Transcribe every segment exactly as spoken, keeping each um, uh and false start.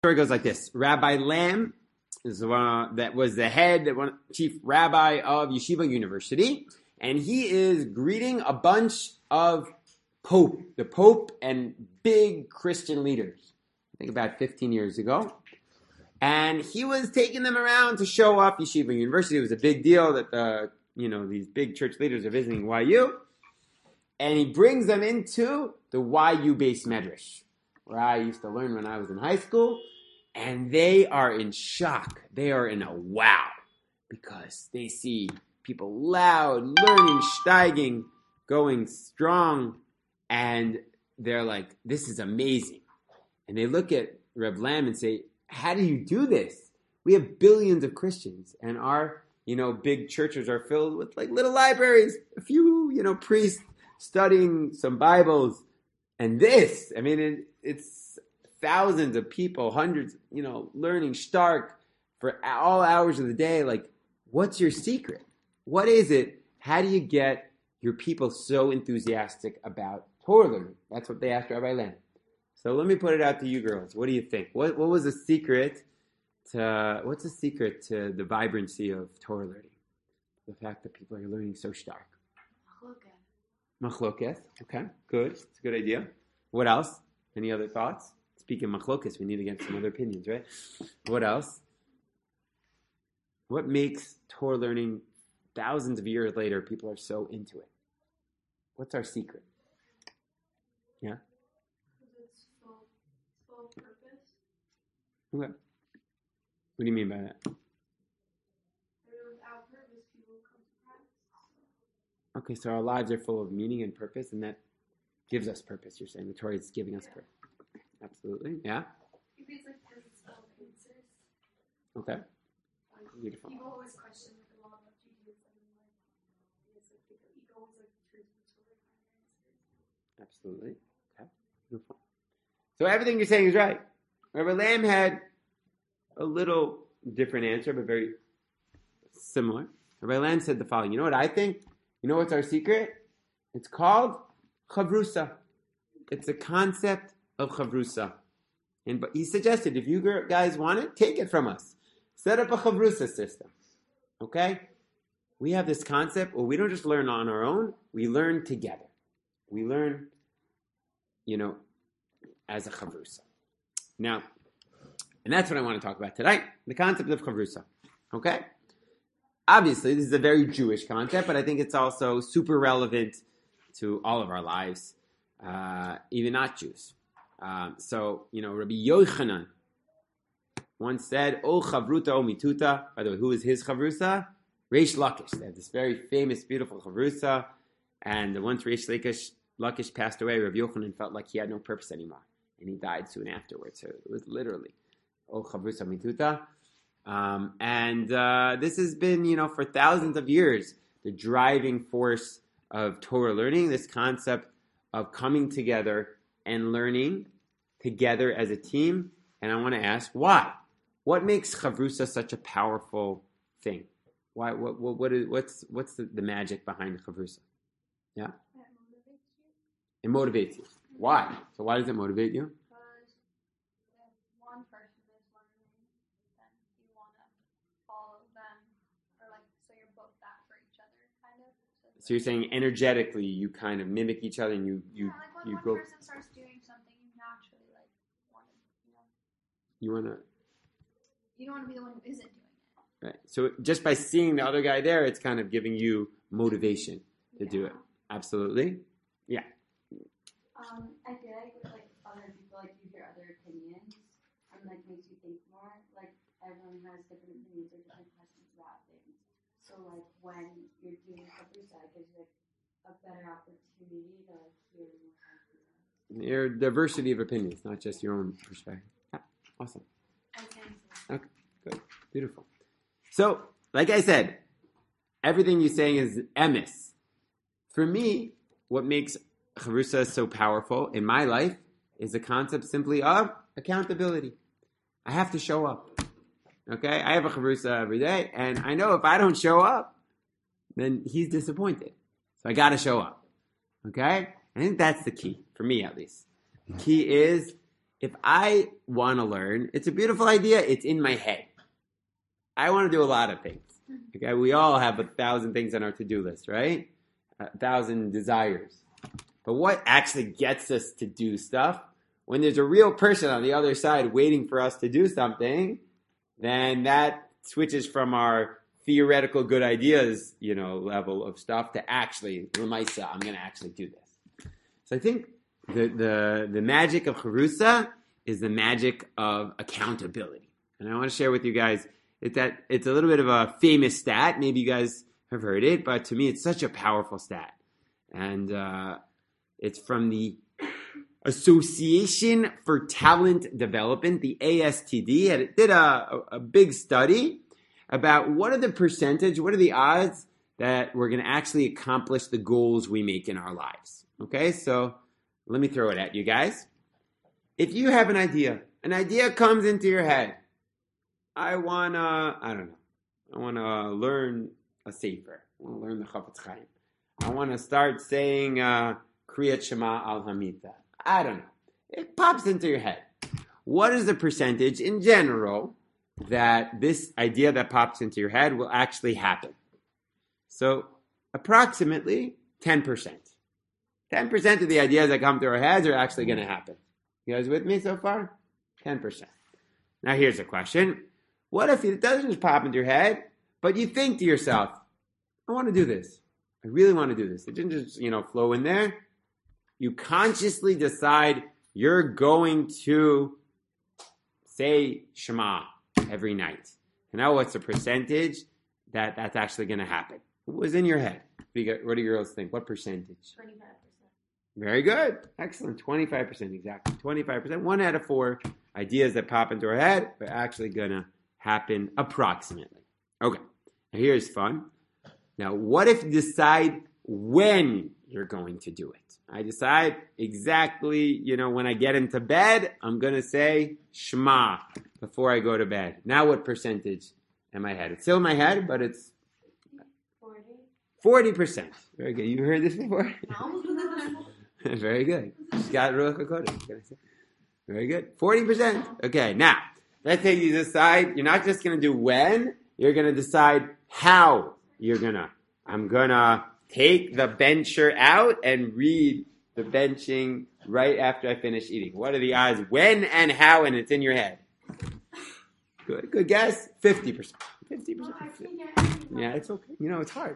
story goes like this. Rabbi Lamb is one that was the head, one chief rabbi of Yeshiva University, and he is greeting a bunch of Pope, the Pope and big Christian leaders. I think about fifteen years ago. And he was taking them around to show off Yeshiva University. It was a big deal that the, you know, these big church leaders are visiting Y U. And he brings them into the Y U base medrash, where I used to learn when I was in high school. And they are in shock. They are in a wow. Because they see people loud, learning, steiging, going strong. And they're like, this is amazing. And they look at Reb Lamb and say, how do you do this? We have billions of Christians, and our, you know, big churches are filled with like little libraries, a few, you know, priests studying some Bibles, and this, I mean, it, it's thousands of people, hundreds, you know, learning stark for all hours of the day. Like, what's your secret? What is it? How do you get your people so enthusiastic about Torah learning? That's what they asked Rabbi Lamb. So let me put it out to you girls. What do you think? What what was the secret to, what's the secret to the vibrancy of Torah learning? The fact that people are learning so stark. Machloket. Okay, good. It's a good idea. What else? Any other thoughts? Speaking of machloket, we need to get some other opinions, right? What else? What makes Torah learning thousands of years later, people are so into it? What's our secret? Yeah? Okay. What do you mean by that? Okay, so our lives are full of meaning and purpose, and that gives us purpose. You're saying the Torah is giving us purpose. Absolutely. Yeah? Okay. Beautiful. People always question like, a lot of Judaism and like, it's like the ego always like truth and Torah kind of answers. Absolutely. Okay. Beautiful. So everything you're saying is right. Rabbi Lamb had a little different answer, but very similar. Rabbi Lamb said the following. You know what I think? You know what's our secret? It's called chavrusa. It's a concept of chavrusa. And he suggested, if you guys want it, take it from us. Set up a chavrusa system. Okay? We have this concept where we don't just learn on our own. We learn together. We learn, you know, as a chavrusa. Now, and that's what I want to talk about tonight, the concept of chavrusa. Okay? Obviously, this is a very Jewish concept, but I think it's also super relevant to all of our lives, uh, even not Jews. Um, so, you know, Rabbi Yochanan once said, O chavruta o mituta. By the way, who is his chavrusa? Reish Lakish. They have this very famous, beautiful chavrusa, and once Reish Lakish, Lakish passed away, Rabbi Yochanan felt like he had no purpose anymore. And he died soon afterwards. So it was literally, O chavrusa mituta. Um, and uh, this has been, you know, for thousands of years, the driving force of Torah learning, this concept of coming together and learning together as a team. And I want to ask, why? What makes chavrusa such a powerful thing? Why? What? What? what is, what's What's the, the magic behind chavrusa? Yeah. It motivates you. Why? So why does it motivate you? Because if one person is learning, then you want to follow them, or like, so you're both that for each other, kind of. So, So you're saying energetically, you kind of mimic each other, and you you yeah, like when you one go. person starts doing something, you naturally like want to, you know. You want to. You don't want to be the one who isn't doing it. Right. So just by seeing the other guy there, it's kind of giving you motivation to yeah. do it. Absolutely. Yeah. Um, I feel like with like other people, like you hear other opinions and like makes you think more. Like everyone has different opinions or different questions about things. So like when you're doing chavrusa, it gives you like a better opportunity to like hear more. Your diversity of opinions, not just your own perspective. Yeah. Awesome. Okay, good. Beautiful. So, like I said, everything you're saying is emes. For me, what makes chavrusa so powerful in my life is the concept simply of accountability. I have to show up. Okay? I have a chavrusa every day, and I know if I don't show up, then he's disappointed. So I got to show up. Okay? I think that's the key, for me at least. The key is if I want to learn, it's a beautiful idea. It's in my head. I want to do a lot of things. Okay, we all have a thousand things on our to-do list, right? A thousand desires. But what actually gets us to do stuff? When there's a real person on the other side waiting for us to do something, then that switches from our theoretical good ideas, you know, level of stuff to actually, Lamaisa, I'm going to actually do this. So I think the, the, the magic of Charusa is the magic of accountability. And I want to share with you guys it's that it's a little bit of a famous stat. Maybe you guys have heard it, but to me it's such a powerful stat. And uh, it's from the Association for Talent Development, the A S T D, and it did a, a big study about what are the percentage, what are the odds that we're going to actually accomplish the goals we make in our lives. Okay, so let me throw it at you guys. If you have an idea, an idea comes into your head, I want to, I don't know, I want to learn a sefer, I want to learn the Chafetz Chaim, I want to start saying uh, Kriyat Shema Al Hamita. I don't know. It pops into your head. What is the percentage in general that this idea that pops into your head will actually happen? So approximately ten percent. ten percent of the ideas that come to our heads are actually going to happen. You guys with me so far? ten percent. Now here's a question. What if it doesn't just pop into your head, but you think to yourself, I want to do this. I really want to do this. It didn't just, you know, flow in there. You consciously decide you're going to say Shema every night. And now what's the percentage that that's actually going to happen? What was in your head? What do, you got, what do your girls think? What percentage? twenty-five percent. Very good. Excellent. twenty-five percent exactly. twenty-five percent. One out of four ideas that pop into our head are actually going to happen approximately. Okay. Now here's fun. Now, what if you decide when you're going to do it? I decide exactly, you know, when I get into bed, I'm going to say Shema before I go to bed. Now what percentage in my head? It's still in my head, but it's forty. forty percent. Very good. You heard this before? Very good. Got Ruach HaKodesh. Very good. forty percent. Okay, now, let's say you decide you're not just going to do when, you're going to decide how you're going to. I'm going to take the bencher out and read the benching right after I finish eating. What are the odds? When and how, and it's in your head. Good, good guess. fifty percent. fifty percent. Yeah, it's okay. You know, it's hard.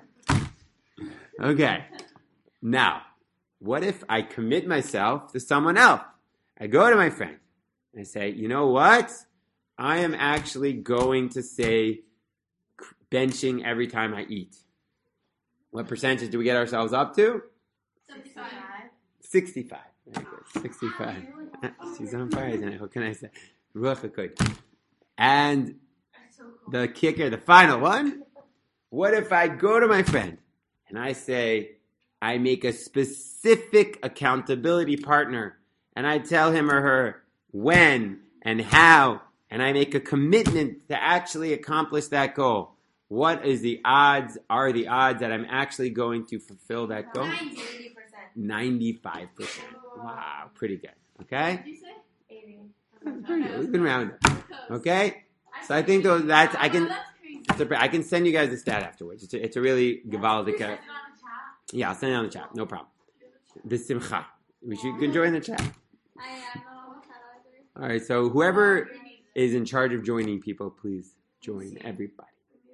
Okay. Now, what if I commit myself to someone else? I go to my friend and I say, you know what? I am actually going to say benching every time I eat. What percentage do we get ourselves up to? sixty-five. sixty-five. Very good. sixty-five. She's on fire tonight. What can I say? Ruach HaKodesh. And the kicker, the final one. What if I go to my friend and I say, I make a specific accountability partner and I tell him or her when and how, and I make a commitment to actually accomplish that goal. What is the odds, are the odds that I'm actually going to fulfill that goal? ninety percent. ninety-five percent. Wow, pretty good. Okay? Did you say? eighty. That's pretty good. We can round it. Okay? So I think those, that's, I can, it's a, I can send you guys the stat afterwards. It's a, it's a really Gavaldic. Uh, yeah, I'll send it on the chat. No problem. B'simcha. We should, you can join the chat. I am not on the chat either. All right, so whoever is in charge of joining people, please join everybody.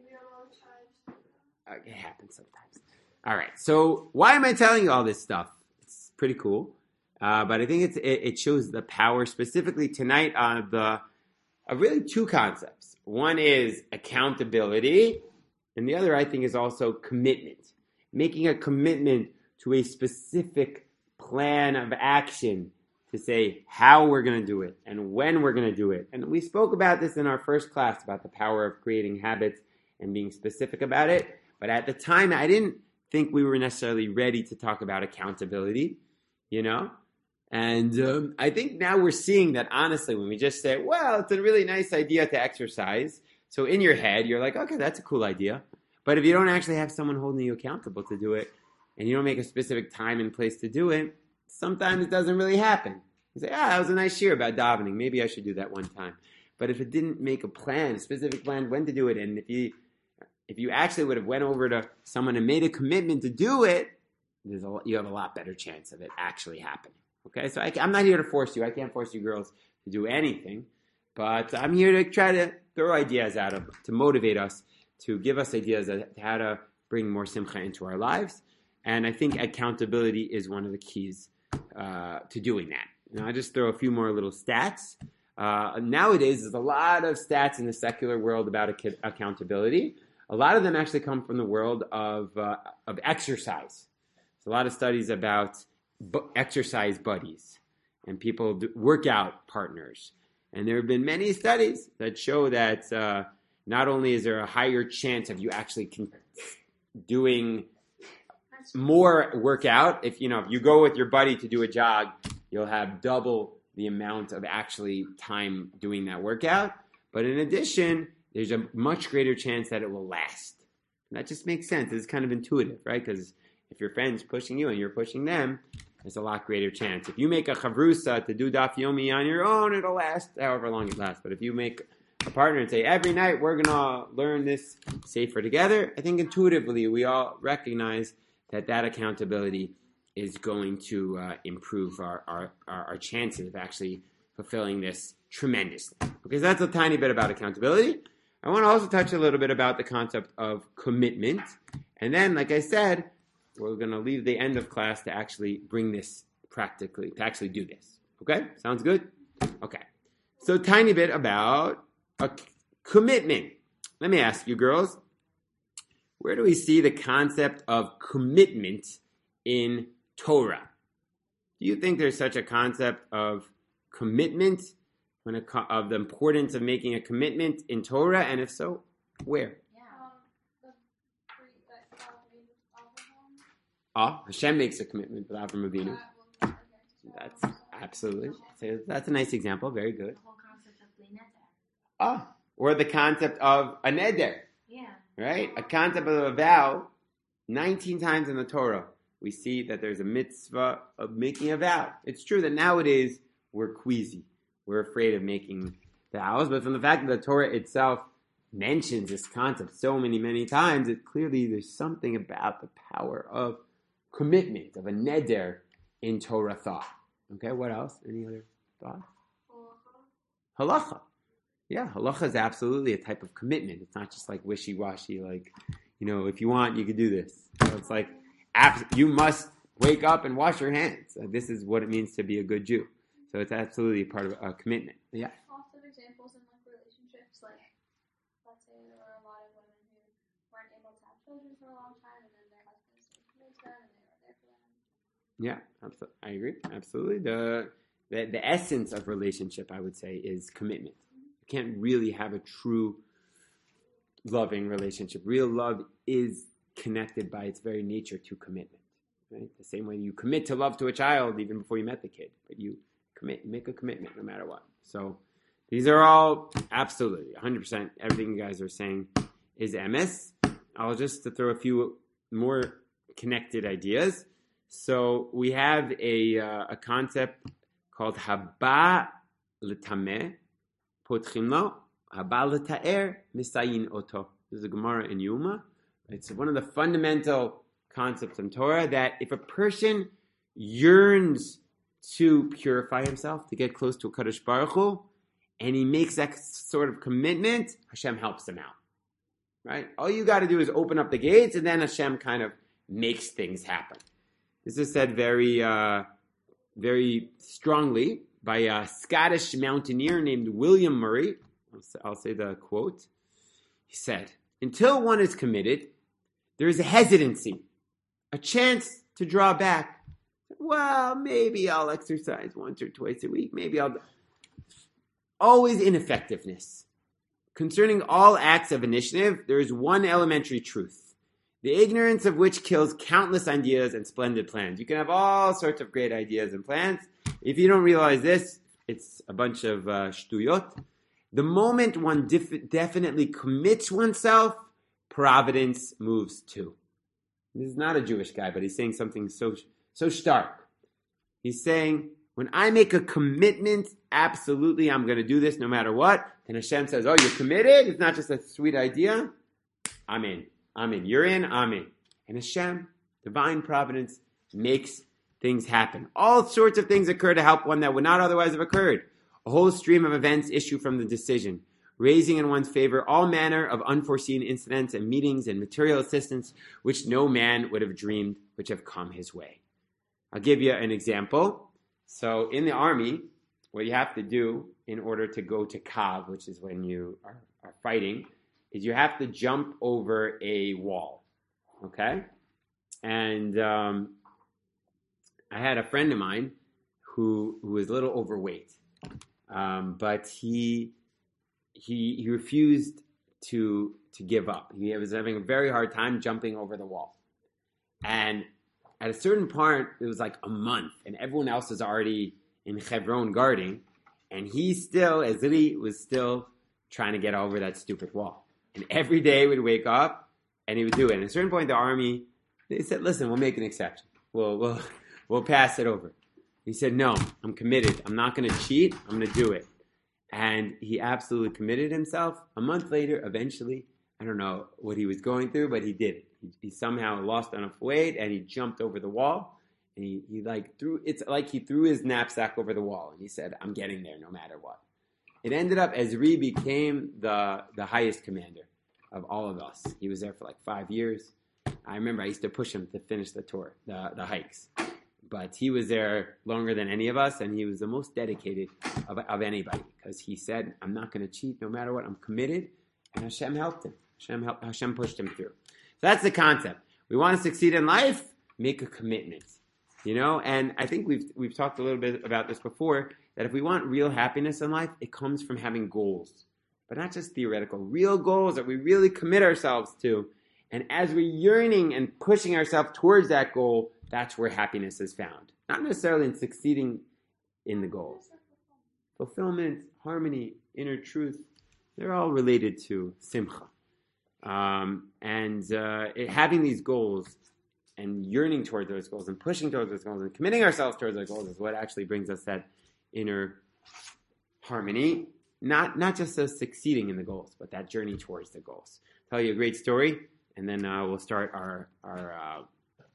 Uh, It happens sometimes. All right, so why am I telling you all this stuff? It's pretty cool, uh, but I think it's, it, it shows the power specifically tonight on the of really two concepts. One is accountability, and the other I think is also commitment. Making a commitment to a specific plan of action to say how we're going to do it and when we're going to do it. And we spoke about this in our first class about the power of creating habits and being specific about it. But at the time, I didn't think we were necessarily ready to talk about accountability, you know? And um, I think now we're seeing that, honestly, when we just say, well, it's a really nice idea to exercise. So in your head, you're like, okay, that's a cool idea. But if you don't actually have someone holding you accountable to do it, and you don't make a specific time and place to do it, sometimes it doesn't really happen. You say, ah, that was a nice year about davening. Maybe I should do that one time. But if it didn't make a plan, a specific plan when to do it, and if you if you actually would have went over to someone and made a commitment to do it, there's a, you have a lot better chance of it actually happening. Okay, so I, I'm not here to force you. I can't force you girls to do anything, but I'm here to try to throw ideas out of to motivate us, to give us ideas of how to bring more simcha into our lives. And I think accountability is one of the keys uh, to doing that. Now, I'll just throw a few more little stats. Uh, nowadays, there's a lot of stats in the secular world about ac- accountability. A lot of them actually come from the world of uh, of exercise. There's a lot of studies about bu- exercise buddies and people do workout partners. And there have been many studies that show that uh, not only is there a higher chance of you actually con- doing more workout, if you know if you go with your buddy to do a jog, you'll have double the amount of actually time doing that workout. But in addition, there's a much greater chance that it will last. And that just makes sense. It's kind of intuitive, right? Because if your friend's pushing you and you're pushing them, there's a lot greater chance. If you make a chavrusa to do daf yomi on your own, it'll last however long it lasts. But if you make a partner and say, every night we're going to learn this safer together, I think intuitively we all recognize that that accountability is going to uh, improve our, our, our, our chances of actually fulfilling this tremendously. Okay, so that's a tiny bit about accountability. I want to also touch a little bit about the concept of commitment. And then, like I said, we're going to leave the end of class to actually bring this practically, to actually do this. Okay, sounds good? Okay, so tiny bit about a c- commitment. Let me ask you girls, where do we see the concept of commitment in Torah? Do you think there's such a concept of commitment, when it co- of the importance of making a commitment in Torah? And if so, where? Um, the three that God made with Abraham. Ah, Hashem makes a commitment with Avram Avinu. That will- That's absolutely. So that's a nice example. Very good. The whole concept of Lineta. Ah, or the concept of a neder, Yeah. right? A concept of a vow. nineteen times in the Torah, we see that there's a mitzvah of making a vow. It's true that nowadays we're queasy. We're afraid of making vows, but from the fact that the Torah itself mentions this concept so many, many times, it clearly there's something about the power of commitment, of a neder in Torah thought. Okay, what else? Any other thoughts? Halacha. Yeah, halacha is absolutely a type of commitment. It's not just like wishy-washy, like, you know, if you want, you could do this. So it's like, abs- you must wake up and wash your hands. Uh, this is what it means to be a good Jew. So it's absolutely part of a commitment. Yeah. Lots of examples in like relationships, like let's say there were a lot of women who weren't able to have children for a long time, and then their husbands committed to them, and they were there for them. Yeah, absolutely. I agree. Absolutely. The, the the essence of relationship, I would say, is commitment. You can't really have a true loving relationship. Real love is connected by its very nature to commitment. Right? The same way you commit to love to a child even before you met the kid, but you commit, make a commitment no matter what. So these are all absolutely one hundred percent everything you guys are saying is M S. I'll just to throw a few more connected ideas. So we have a uh, a concept called haba l'tameh potchim lo, haba l'ta'er misayin oto. This is a Gemara in Yuma. It's one of the fundamental concepts in Torah that if a person yearns to purify himself, to get close to a Kadosh Baruch Hu, and he makes that sort of commitment, Hashem helps him out. Right? All you got to do is open up the gates, and then Hashem kind of makes things happen. This is said very, uh, very strongly by a Scottish mountaineer named William Murray. I'll say the quote. He said, "Until one is committed, there is a hesitancy, a chance to draw back. Well, maybe I'll exercise once or twice a week. Maybe I'll..." Always ineffectiveness. Concerning all acts of initiative, there is one elementary truth, the ignorance of which kills countless ideas and splendid plans. You can have all sorts of great ideas and plans. If you don't realize this, it's a bunch of uh, shtuyot. The moment one def- definitely commits oneself, providence moves too. This is not a Jewish guy, but he's saying something so so stark. He's saying, When I make a commitment, absolutely, I'm going to do this no matter what, then Hashem says, oh, you're committed? It's not just a sweet idea. I'm in. I'm in. You're in, I'm in. And Hashem, divine providence, makes things happen. All sorts of things occur to help one that would not otherwise have occurred. A whole stream of events issue from the decision, raising in one's favor all manner of unforeseen incidents and meetings and material assistance which no man would have dreamed, which have come his way. I'll give you an example. So in the army, what you have to do in order to go to Kav, which is when you are, are fighting, is you have to jump over a wall. Okay? And um, I had a friend of mine who who was a little overweight, um, but he he he refused to to give up. He was having a very hard time jumping over the wall, and at a certain point, it was like a month, and everyone else was already in Hebron guarding, and he still, Azili was still trying to get over that stupid wall. And every day would wake up, and he would do it. And at a certain point, the army, they said, listen, we'll make an exception. We'll, we'll, we'll pass it over. He said, no, I'm committed. I'm not going to cheat. I'm going to do it. And he absolutely committed himself. A month later, eventually, I don't know what he was going through, but he did it. He, he somehow lost enough weight, and he jumped over the wall. And he, he like threw, it's like he threw his knapsack over the wall. And he said, I'm getting there no matter what. It ended up, Ezri became the, the highest commander of all of us. He was there for like five years. I remember I used to push him to finish the tour, the, the hikes. But he was there longer than any of us, and he was the most dedicated of, of anybody, because he said, I'm not going to cheat no matter what. I'm committed, and Hashem helped him. Hashem, helped, Hashem pushed him through. So that's the concept. We want to succeed in life, make a commitment. You know, and I think we've we've talked a little bit about this before, that if we want real happiness in life, it comes from having goals. But not just theoretical, real goals that we really commit ourselves to. And as we're yearning and pushing ourselves towards that goal, that's where happiness is found. Not necessarily in succeeding in the goals. Fulfillment, harmony, inner truth, they're all related to simcha. Um, and uh, it, having these goals and yearning towards those goals and pushing towards those goals and committing ourselves towards those goals is what actually brings us that inner harmony. Not not just us succeeding in the goals, but that journey towards the goals. I'll tell you a great story, and then uh, we'll start our, our uh,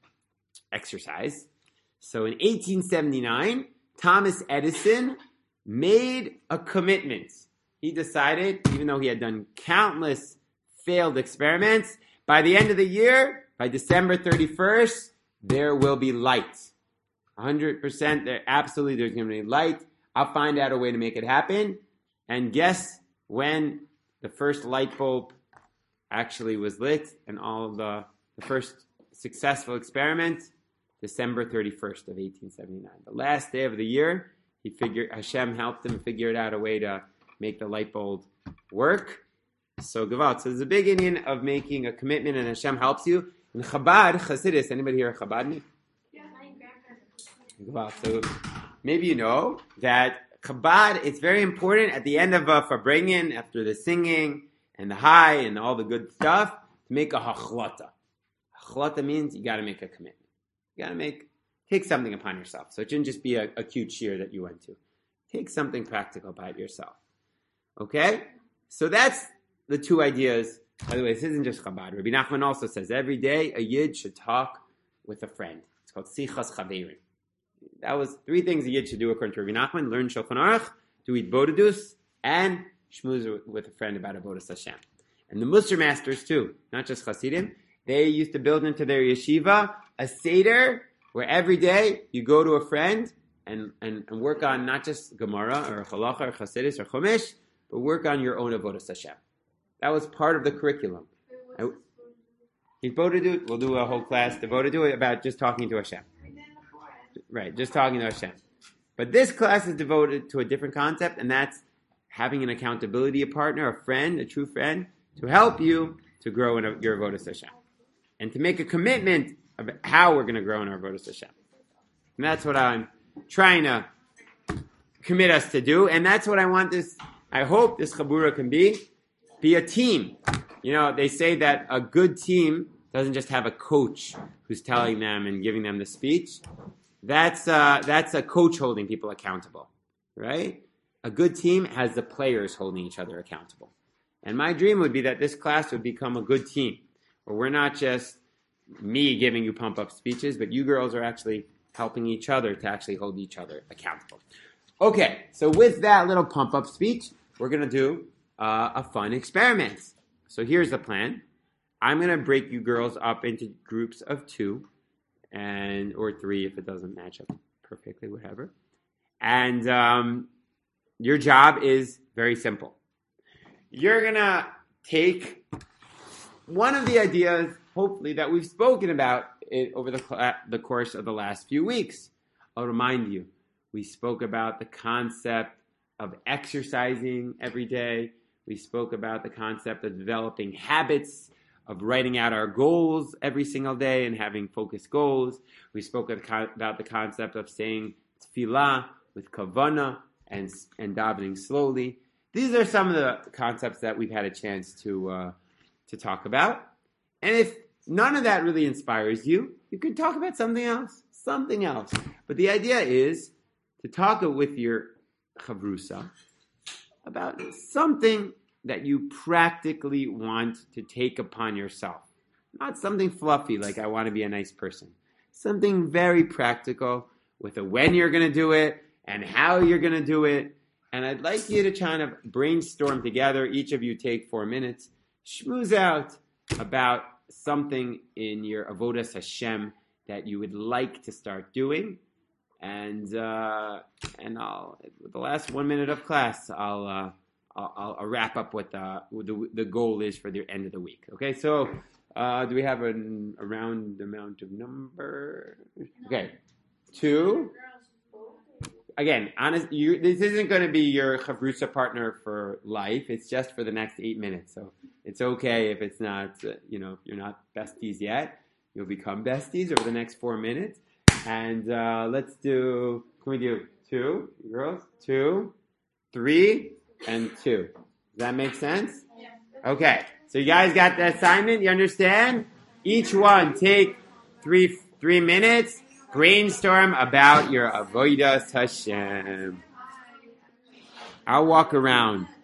exercise. So in eighteen seventy-nine, Thomas Edison made a commitment. He decided, even though he had done countless failed experiments, by the end of the year, by December thirty-first, there will be light. one hundred percent, there, absolutely there's going to be light. I'll find out a way to make it happen. And guess when the first light bulb actually was lit and all of the, the first successful experiment? December thirty-first of eighteen seventy-nine. The last day of the year, he figured, Hashem helped him figure out a way to make the light bulb work. So Gavalt, so there's a big Indian of making a commitment, and Hashem helps you. In Chabad, Chassidus, anybody here a Chabadnik? Yeah, my grandparents. Gavalt, so maybe you know that Chabad, it's very important at the end of a Farbrengen, after the singing and the high and all the good stuff, to make a hachlata. Hachlata means you got to make a commitment. You got to make, take something upon yourself. So it shouldn't just be a, a cute shiur that you went to. Take something practical about yourself. Okay? So that's the two ideas. By the way, this isn't just Chabad. Rabbi Nachman also says every day a yid should talk with a friend. It's called Sichas Chaverim. That was three things a yid should do according to Rabbi Nachman: learn Shulchan Aruch, do Hitbodedus, and shmooze with a friend about Avodas Hashem. And the Musar masters too, not just Hasidim. They used to build into their yeshiva a seder where every day you go to a friend and, and, and work on not just Gemara or Halacha or Chassidus or Chumash, but work on your own Avodas Hashem. That was part of the curriculum. Hitbodedut, we'll do a whole class devoted to it about just talking to Hashem. Right, just talking to Hashem. But this class is devoted to a different concept, and that's having an accountability partner, a friend, a true friend, to help you to grow in a, your Avodas Hashem. And to make a commitment of how we're going to grow in our Avodas Hashem. And that's what I'm trying to commit us to do. And that's what I want this, I hope this Chabura can be, be a team. You know, they say that a good team doesn't just have a coach who's telling them and giving them the speech. that's uh, that's a coach holding people accountable, right? A good team has the players holding each other accountable. And my dream would be that this class would become a good team, where we're not just me giving you pump-up speeches, but you girls are actually helping each other to actually hold each other accountable. Okay, so with that little pump-up speech, we're going to do uh, a fun experiment. So here's the plan. I'm going to break you girls up into groups of two, and or three if it doesn't match up perfectly, whatever. And um, your job is very simple. You're going to take one of the ideas, hopefully, that we've spoken about it over the, cl- the course of the last few weeks. I'll remind you, we spoke about the concept of exercising every day. We spoke about the concept of developing habits, of writing out our goals every single day and having focused goals. We spoke about the concept of saying tefillah with kavanah and, and davening slowly. These are some of the concepts that we've had a chance to uh, to talk about. And if none of that really inspires you, you can talk about something else, something else. But the idea is to talk with your chavrusa about something that you practically want to take upon yourself. Not something fluffy like I want to be a nice person. Something very practical with a when you're going to do it and how you're going to do it. And I'd like you to kind of brainstorm together. Each of you take four minutes. Schmooze out about something in your avodas Hashem that you would like to start doing. And uh, and I'll the last one minute of class, I'll uh, I'll, I'll wrap up what the, the the goal is for the end of the week. Okay, so uh, do we have an, a round amount of number? Okay, two. Again, honest, you, this isn't going to be your chavrusa partner for life. It's just for the next eight minutes. So it's okay if it's not, uh, you know, if you're not besties yet. You'll become besties over the next four minutes. And uh, let's do, can we do two, girls? Two, three, and two. Does that make sense? Yeah. Okay. So you guys got the assignment? You understand? Each one take three three minutes. Brainstorm about your avodas Hashem. I'll walk around.